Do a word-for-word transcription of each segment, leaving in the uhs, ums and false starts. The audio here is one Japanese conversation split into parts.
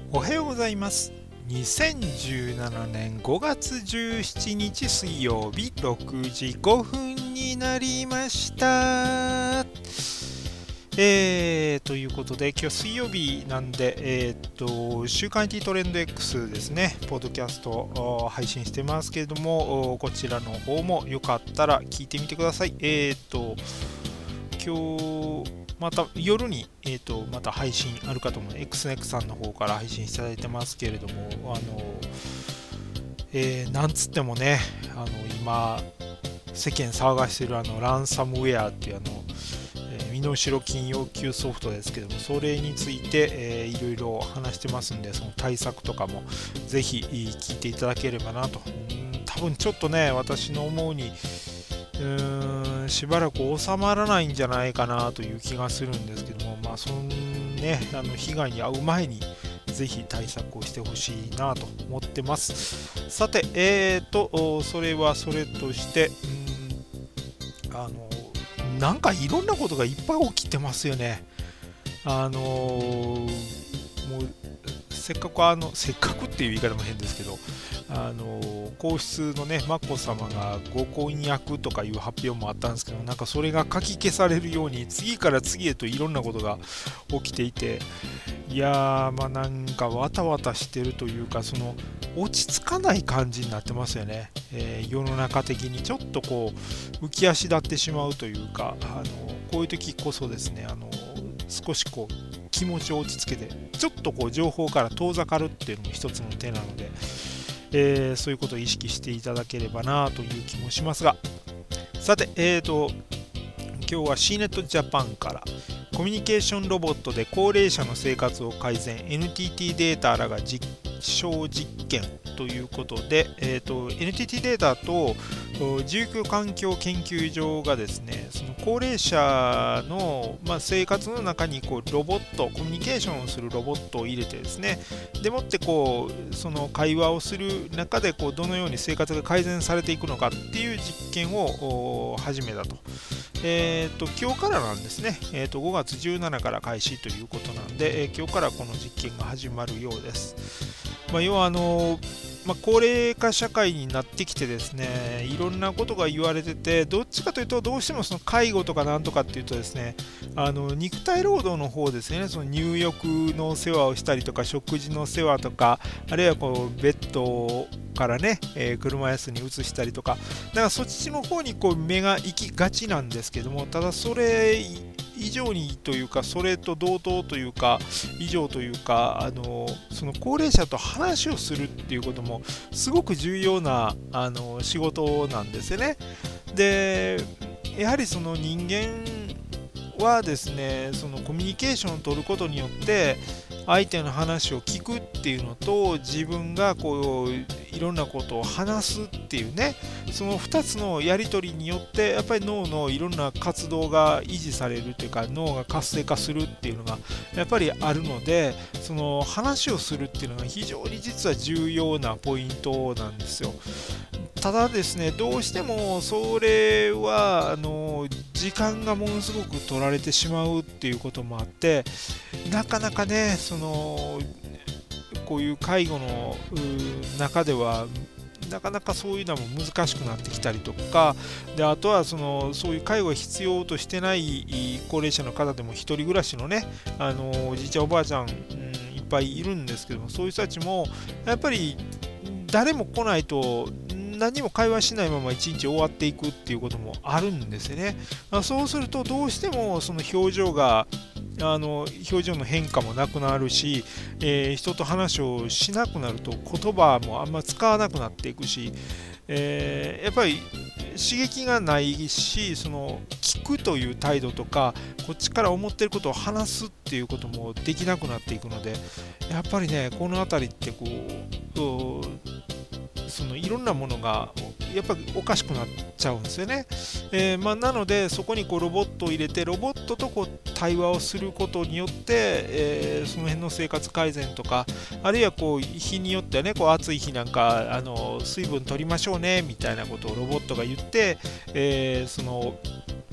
おはようございます。にせんじゅうななねんごがつじゅうしちにち水曜日ろくじごふんになりました。えー、ということで今日水曜日なんで、えー、っと週刊 アイティー トレンド X ですね、ポッドキャストを配信してますけれども、こちらの方もよかったら聞いてみてください。えー、っと今日また夜に、えー、とまた配信あるかと思う エックスネック さんの方から配信いただいてますけれども、あの、えー、なんつってもね、あの今世間騒がしているあのランサムウェアっていうあの、えー身代金要求ソフトですけども、それについて、えーいろいろ話してますんで、その対策とかもぜひ聞いていただければなと。うん多分ちょっとね、私の思うにうーんしばらく収まらないんじゃないかなという気がするんですけども、まあそのね、あの被害に遭う前にぜひ対策をしてほしいなと思ってます。さて、えーと、それはそれとして、うーんあの、なんかいろんなことがいっぱい起きてますよね。あのもうせっかくあのせっかくっていう言い方も変ですけど、あの皇室のね眞子さまがご婚約とかいう発表もあったんですけど、なんかそれがかき消されるように次から次へといろんなことが起きていて、いやーまあなんかわたわたしてるというか、その落ち着かない感じになってますよね、えー世の中的にちょっとこう浮き足立ってしまうというか、あのこういう時こそですね、あの少しこう気持ちを落ち着けてちょっとこう情報から遠ざかるっていうのも一つの手なので、えーそういうことを意識していただければなという気もしますが、さて、えーと今日は シーネット ジャパンからコミュニケーションロボットで高齢者の生活を改善 エヌティーティー データらが実証実験ということで、えーと エヌティーティー データと住居環境研究所がですね、その高齢者の、まあ、生活の中にこうロボット、コミュニケーションをするロボットを入れてですね、でもってこうその会話をする中でこうどのように生活が改善されていくのかっていう実験を始めたと。えー、と今日からなんですね、えー、とごがつじゅうしちにちから開始ということなんで、えー今日からこの実験が始まるようです。まあ、要はあのまあ、高齢化社会になってきてですね、いろんなことが言われてて、どっちかというとどうしてもその介護とかなんとかっていうとですね、あの肉体労働の方ですね、その入浴の世話をしたりとか食事の世話とか、あるいはこうベッドからね、えー車椅子に移したりとか、だからそっちの方にこう目が行きがちなんですけども、ただそれ以上にというか、それと同等というか以上というか、あのその高齢者と話をするっていうこともすごく重要なあの仕事なんですよね。でやはりその人間はですね、そのコミュニケーションを取ることによって相手の話を聞くっていうのと、自分がこういろんなことを話すっていうね、そのふたつのやり取りによってやっぱり脳のいろんな活動が維持されるというか、脳が活性化するっていうのがやっぱりあるので、その話をするっていうのが非常に実は重要なポイントなんですよ。ただですね、どうしてもそれはあの時間がものすごく取られてしまうっていうこともあって、なかなかね、そのこういう介護の中ではなかなかそういうのも難しくなってきたりとかで、あとはそのそういう介護を必要としてない高齢者の方でも一人暮らしのね、あのおじいちゃんおばあちゃん、うん、いっぱいいるんですけども、そういう人たちもやっぱり誰も来ないと何も会話しないまま一日終わっていくっていうこともあるんですよね。そうするとどうしてもその表情があの表情の変化もなくなるし、えー人と話をしなくなると言葉もあんま使わなくなっていくし、えーやっぱり刺激がないし、その聞くという態度とか、こっちから思っていることを話すっていうこともできなくなっていくので、やっぱりね、この辺りってこうそのいろんなものがやっぱりおかしくなっちゃうんですよね。えーまあ、なのでそこにこうロボットを入れて、ロボットとこう対話をすることによって、えーその辺の生活改善とか、あるいはこう日によってはね、こう暑い日なんかあの水分取りましょうねみたいなことをロボットが言って、えーその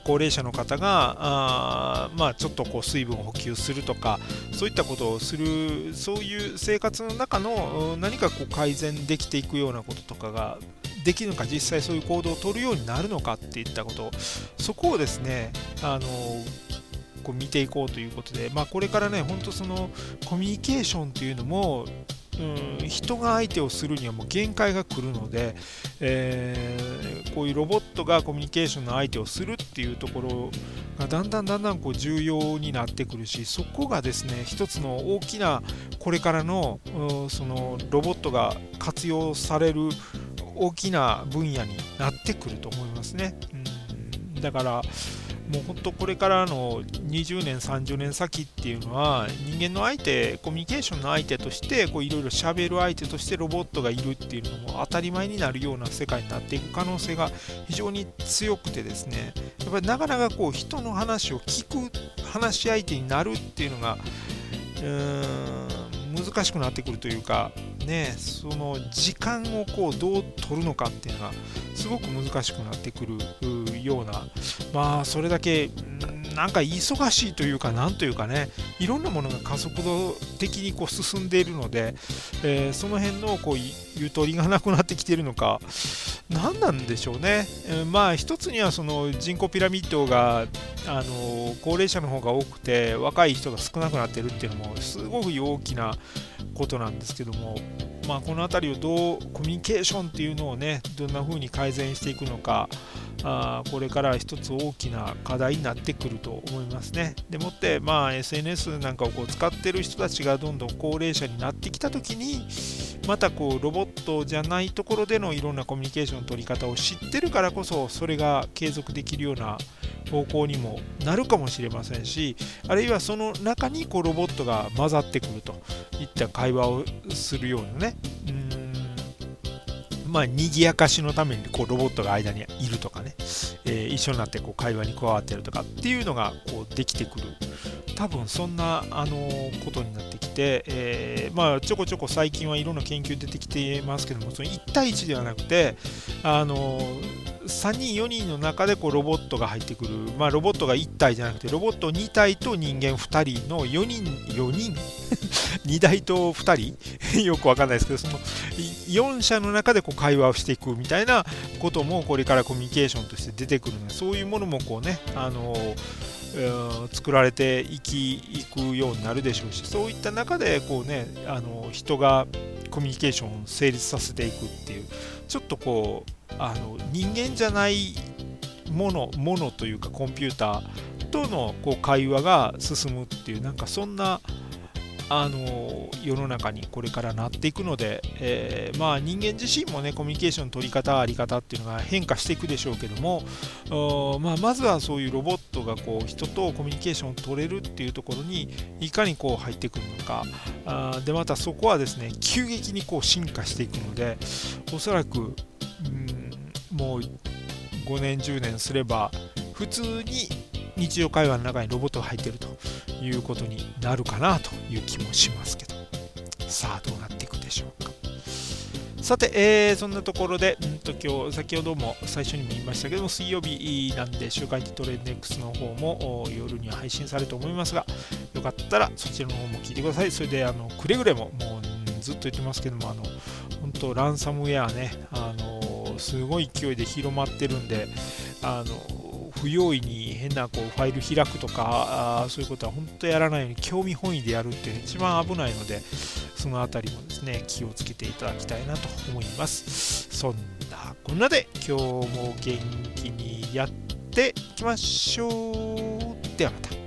高齢者の方があ、まあ、ちょっとこう水分を補給するとか、そういったことをする、そういう生活の中の何かこう改善できていくようなこととかができるのか、実際そういう行動を取るようになるのかっていったこと、そこをですね、あのこう見ていこうということで、まあ、これからね、本当そのコミュニケーションというのも、うん、人が相手をするにはもう限界が来るので、えー、こういうロボットがコミュニケーションの相手をするっていうところがだんだんだんだんこう重要になってくるし、そこがですね一つの大きなこれからのそのロボットが活用される大きな分野になってくると思いますね。うん、だからもう本当これからのにじゅうねんさんじゅうねん先っていうのは、人間の相手、コミュニケーションの相手としていろいろ喋る相手としてロボットがいるっていうのも当たり前になるような世界になっていく可能性が非常に強くてですね、やっぱりなかなかこう人の話を聞く、話し相手になるっていうのがうーん難しくなってくるというかね、その時間をこうどう取るのかっていうのがすごく難しくなってくるような、まあそれだけなんか忙しいというか、なんというかね、いろんなものが加速度的にこう進んでいるので、えー、その辺のこうゆとりがなくなってきているのか、何なんでしょうね。えー、まあ一つにはその人口ピラミッドがあの高齢者の方が多くて若い人が少なくなっているっていうのもすごく大きなことなんですけども、まあ、この辺りをどうコミュニケーションっていうのをね、どんな風に改善していくのか、あこれから一つ大きな課題になってくると思いますね。でもって、まあ、エスエヌエス なんかをこう使ってる人たちがどんどん高齢者になってきたときに、またこうロボットじゃないところでのいろんなコミュニケーションの取り方を知ってるからこそ、それが継続できるような方向にもなるかもしれませんし、あるいはその中にこうロボットが混ざってくるといった会話をするようなね、うーんまあ賑やかしのためにこうロボットが間にいるとかね、えー、一緒になってこう会話に加わってるとかっていうのがこうできてくる、多分そんな、あのーことになってきて、えーまあ、ちょこちょこ最近はいろんな研究出てきてますけども、そのいち対いちではなくて、あのーさんにんよにんの中でこうロボットが入ってくる、まあ、ロボットがいち体じゃなくてロボットに体と人間ふたりのよにんよにんに台とふたりよくわかんないですけど、そのよん社の中でこう会話をしていくみたいなこともこれからコミュニケーションとして出てくるので、そういうものもこうね、あの作られていきいくようになるでしょうし、そういった中でこうね、あの人がコミュニケーションを成立させていくっていう、ちょっとこうあの人間じゃないものものというかコンピューターとのこう会話が進むっていう、なんかそんなあの世の中にこれからなっていくので、えー、まあ人間自身もねコミュニケーションの取り方あり方っていうのが変化していくでしょうけども、まあ、まずはそういうロボットがこう人とコミュニケーションを取れるっていうところにいかにこう入ってくるのか、あでまたそこはですね急激にこう進化していくので、おそらくうんもうごねんじゅうねんすれば普通に日常会話の中にロボットが入っているということになるかなという気もしますけど、さあどうなっていくでしょうか。さて、えー、そんなところで、んと今日先ほども最初にも言いましたけども、水曜日なんで週刊トレンド X の方も夜には配信されると思いますが、よかったらそちらの方も聞いてください。それであのくれぐれももうずっと言ってますけども、あの本当ランサムウェアね、あのすごい勢いで広まってるんで、あの不用意に変なこうファイル開くとか、あそういうことは本当やらないように興味本位でやるっていうのが一番危ないので、そのあたりもですね気をつけていただきたいなと思います。そんなこんなで今日も元気にやっていきましょう。ではまた。